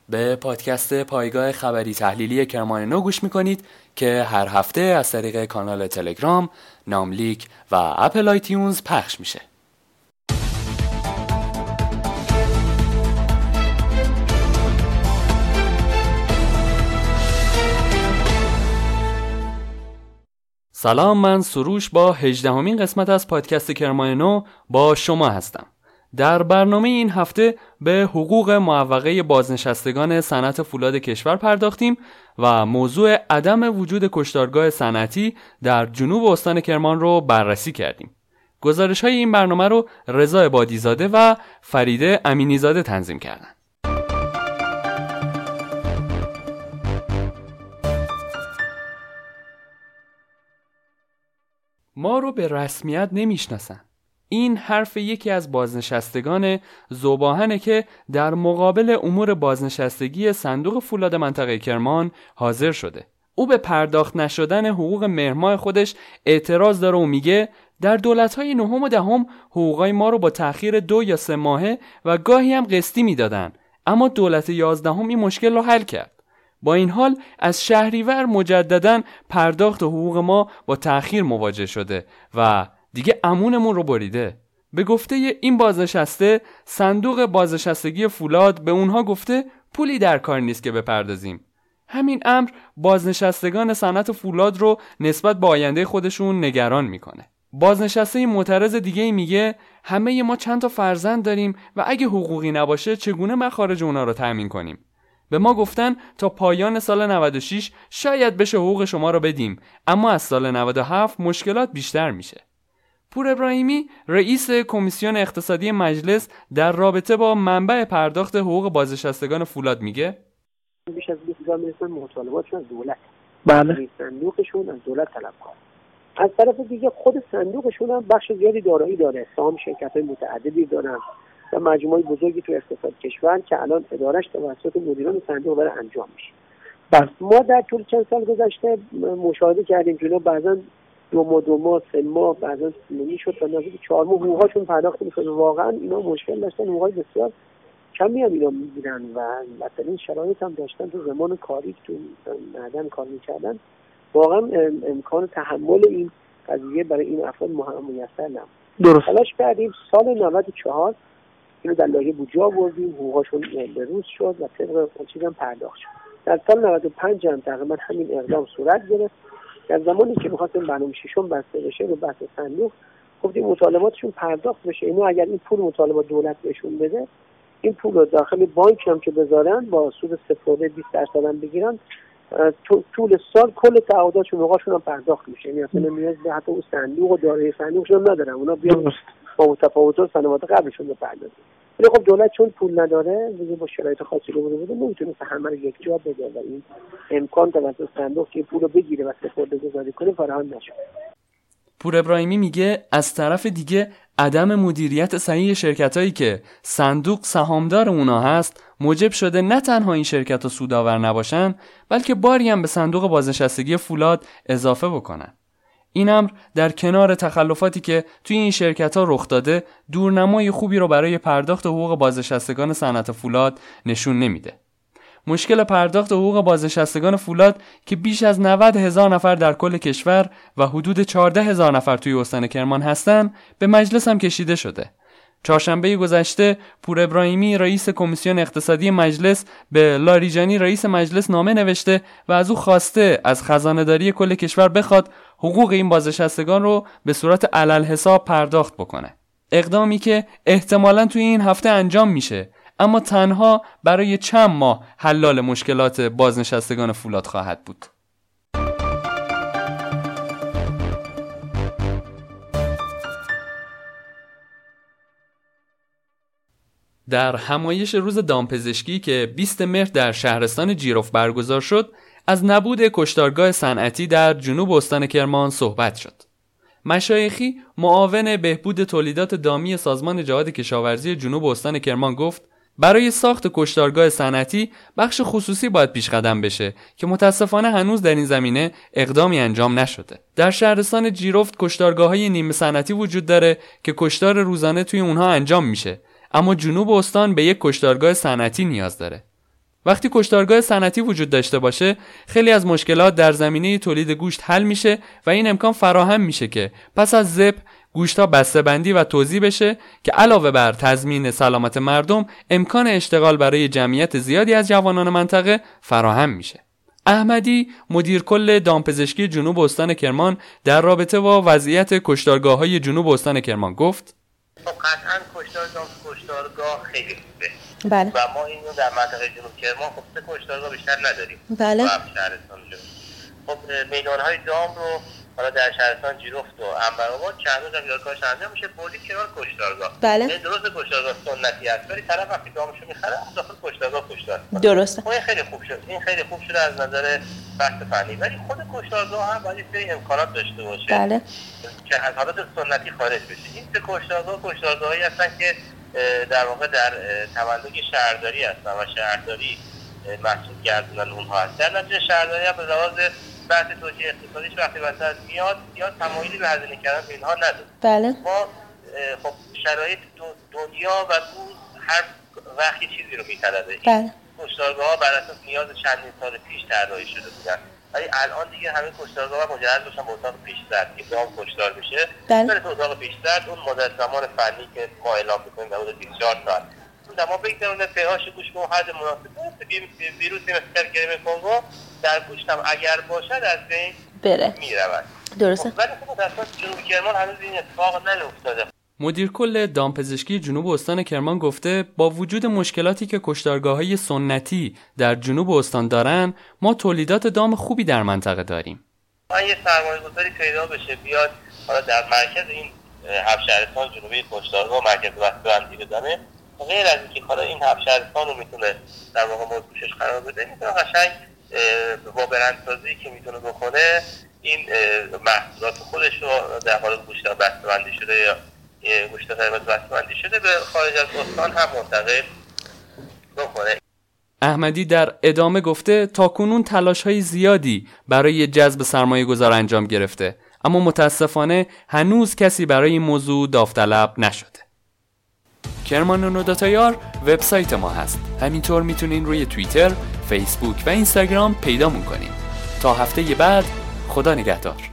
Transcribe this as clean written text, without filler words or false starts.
به پادکست پایگاه خبری تحلیلی کرمان نو گوش میکنید که هر هفته از طریق کانال تلگرام، ناملیک و اپل آیتیونز پخش میشه. سلام، من سروش با 18مین قسمت از پادکست کرمان نو با شما هستم. در برنامه این هفته به حقوق معوقه بازنشستگان صنعت فولاد کشور پرداختیم و موضوع عدم وجود کشتارگاه صنعتی در جنوب استان کرمان رو بررسی کردیم. گزارش‌های این برنامه رو رضا عبادی‌زاده و فریده امینی‌زاده تنظیم کردند. ما رو به رسمیت نمیشناسن. این حرف یکی از بازنشستگان ذوباهنه که در مقابل امور بازنشستگی صندوق فولاد منطقه کرمان حاضر شده. او به پرداخت نشدن حقوق مهرماه خودش اعتراض داره و میگه در دولت‌های نهم و دهم حقوقای ما رو با تأخیر 2 یا 3 ماهه و گاهی هم قسطی میدادن، اما دولت 11 این مشکل رو حل کرد. با این حال از شهریور مجدداً پرداخت حقوق ما با تأخیر مواجه شده و دیگه امونمون رو بریده. به گفته این بازنشسته، صندوق بازنشستگی فولاد به اونها گفته پولی در کار نیست که بپردازیم. همین امر بازنشستگان صنعت فولاد رو نسبت به آینده خودشون نگران میکنه. بازنشسته معترض دیگه میگه همه ما چند تا فرزند داریم و اگه حقوقی نباشه چگونه مخارج اونا رو تامین کنیم؟ به ما گفتن تا پایان سال 96 شاید بشه حقوق شما رو بدیم، اما از سال 97 مشکلات بیشتر میشه. پور ابراهیمی رئیس کمیسیون اقتصادی مجلس در رابطه با منبع پرداخت حقوق بازنشستگان فولاد میگه بیش از 20,000 میلیون مطالباتشون از دولت. بله. صندوقشون از دولت طلب کنه. از طرف دیگه خود صندوقشون هم بخش زیادی دارایی داره، سهام شرکت‌های متعددی دارن و مجموعه بزرگی تو اقتصاد کشور که الان ادارش توسط مدیران صندوق داره انجام میشه. بله. ما در طول چند سال گذشته مشاهده کردیم که اینا بعضا 2 ماه 3 ماه بعضا نمیشد تا نزدیک 4 ماه حقوقشون پرداخت میشد. واقعا اینا مشکل داشتن، حقوق بسیار کمی هم اینا میگیرن و مثلا شرایط هم داشتن تو زمان کاری تو معدن کار میکردن. واقعا امکان تحمل این قضیه برای این افراد میسر نبود. درست. تلاش کردیم سال 94 اینو در لایحه بودجه آوردیم، حقوقشون به روز شد و طبق چیزام پرداخت شد. در سال 95 هم تقریبا همین اقدام صورت گرفت. در زمانی که می‌خواستیم برنامه ششم بسته بشه رو بحث صندوق گفتیم مطالباتشون پرداخت بشه، اینو اگر این پول مطالبات دولت بهشون بده، این پول رو داخل بانک هم که بذارن با سود 0.20% هم بگیرن، طول سال کل تعهداتشون حقوقشون هم پرداخت میشه. یعنی اصلا نیاز به حتی اون صندوق و دارایی صندوقشون ندارن، اونا بیان با تفاوت‌ها سنوات قبلشون رو بپردازن. ولی خب دولت چون پول نداره دیگه با شرایط خاصی رو بوده نمیتونه همه رو یک جا بده و این امکان توسط صندوق که پول رو بگیره و سپرده‌گذاری کنه فراهم نشد. پور ابراهیمی میگه از طرف دیگه عدم مدیریت صحیح شرکتایی که صندوق سهامدار اونا هست موجب شده نه تنها این شرکت‌ها سودآور نباشن، بلکه باری هم به صندوق بازنشستگی فولاد اضافه بکنن. این امر در کنار تخلفاتی که توی این شرکت‌ها رخ داده دورنمای خوبی رو برای پرداخت حقوق بازنشستگان صنعت فولاد نشون نمیده. مشکل پرداخت حقوق بازنشستگان فولاد که بیش از 90,000 نفر در کل کشور و حدود 14,000 نفر توی استان کرمان هستن به مجلس هم کشیده شده. چهارشنبه گذشته پور ابراهیمی رئیس کمیسیون اقتصادی مجلس به لاریجانی رئیس مجلس نامه نوشته و از او خواسته از خزانه‌داری کل کشور بخواد حقوق این بازنشستگان رو به صورت علالحساب پرداخت بکنه. اقدامی که احتمالاً توی این هفته انجام میشه، اما تنها برای چند ماه حلال مشکلات بازنشستگان فولاد خواهد بود. در همایش روز دامپزشکی که 20 مهر در شهرستان جیروف برگزار شد، از نبود کشتارگاه صنعتی در جنوب استان کرمان صحبت شد. مشایخی معاون بهبود تولیدات دامی سازمان جهاد کشاورزی جنوب استان کرمان گفت برای ساخت کشتارگاه صنعتی بخش خصوصی باید پیش قدم بشه که متاسفانه هنوز در این زمینه اقدامی انجام نشده. در شهرستان جیروفت کشتارگاه‌های نیمه صنعتی وجود داره که کشتار روزانه توی اونها انجام میشه، اما جنوب استان به یک کشتارگاه صنعتی نیاز داره. وقتی کشتارگاه صنعتی وجود داشته باشه، خیلی از مشکلات در زمینه تولید گوشت حل میشه و این امکان فراهم میشه که پس از ذبح گوشت‌ها بسته‌بندی و توزیع بشه که علاوه بر تضمین سلامت مردم، امکان اشتغال برای جمعیت زیادی از جوانان منطقه فراهم میشه. احمدی، مدیر کل دامپزشکی جنوب استان کرمان، در رابطه با وضعیت کشتارگاه‌های جنوب استان کرمان گفت: قطعاً کشتارگاه خیلی خوبه. بله. و ما اینو در منطقه جنوب کرمان خب 3 کشتارگاه بیشتر نداریم. بله. شهرستان خب میدان‌های دام رو حالا در شهرستان جیرفت و عنبرآباد چند روز هم کارش انجام میشه، بردی کنار کشتارگاه. بله. درست کشتارگاه سنتی است، ولی طرف وقتی دامشو میخره داخل کشتارگاه کشتار. درسته. این خیلی خوب شد. این خیلی خوب شده از نظر بحث فنی، ولی خود کشتارگاه هم باید سری امکانات داشته باشه. بله. که از حالت سنتی خارج بشه. این سه کشتارگاهایی هستن که در واقع در تملک شهرداری هستن و شهرداری محسوب گردوندن اونها هست. در نتیجه شهرداری هم به لحاظ بحث توجیه اقتصادیش وقتی وسط میاد یا تمایلی به هزینه کردن به اینها نداره. بله. ما خب شرایط دنیا و روز هر وقتی چیزی رو میطلبه. بله. کشتارگاه‌ها بر اساس نیاز چندین سال پیش طراحی شده بودن. ولی الان دیگه همه کشتارگاه‌ها مجهز باشن به اتاق پیش‌زرد که دام کشتار بشه. بله. تو اتاق پیش‌زرد اون مدت زمان فنی که ما اعلام می‌کنیم حدود 24 ساعت. اما بگذارونه پهاش گوش به حد مناسب ویروسی مثل کرم کنگو در گوشت هم اگر باشد از بین بره میرود. درسته. ولی خب متأسفانه جنوب کرمان هنوز این اتفاق نیفتاده. مدیر کل دامپزشکی جنوب استان کرمان گفته با وجود مشکلاتی که کشتارگاه‌های سنتی در جنوب استان دارن، ما تولیدات دام خوبی در منطقه داریم. یه سرمایه‌گذاری پیدا بشه بیاد حالا در مرکز این 7 شهرستان جنوبی کشتارگاه مرکز بسته‌بندی بزنه، غیر از اینکه حالا این 7 شهرستان رو میتونه در واقع موضوعش قرار بده، میتونه قشنگ با برندسازی که میتونه بکنه این محصولات خودش رو در حال گوشت بسته‌بندی شده یا گوشت قرمز بسته‌بندی شده به خارج از استان هم منتقل بکنه. احمدی در ادامه گفته تاکنون تلاش‌های زیادی برای جذب سرمایه‌گذار انجام گرفته، اما متاسفانه هنوز کسی برای این موضوع داوطلب نشده. کرمانونو.ir وبسایت ما هست. همینطور میتونین روی توییتر، فیسبوک و اینستاگرام پیدامون کنین. تا هفته بعد، خدا نگهدار.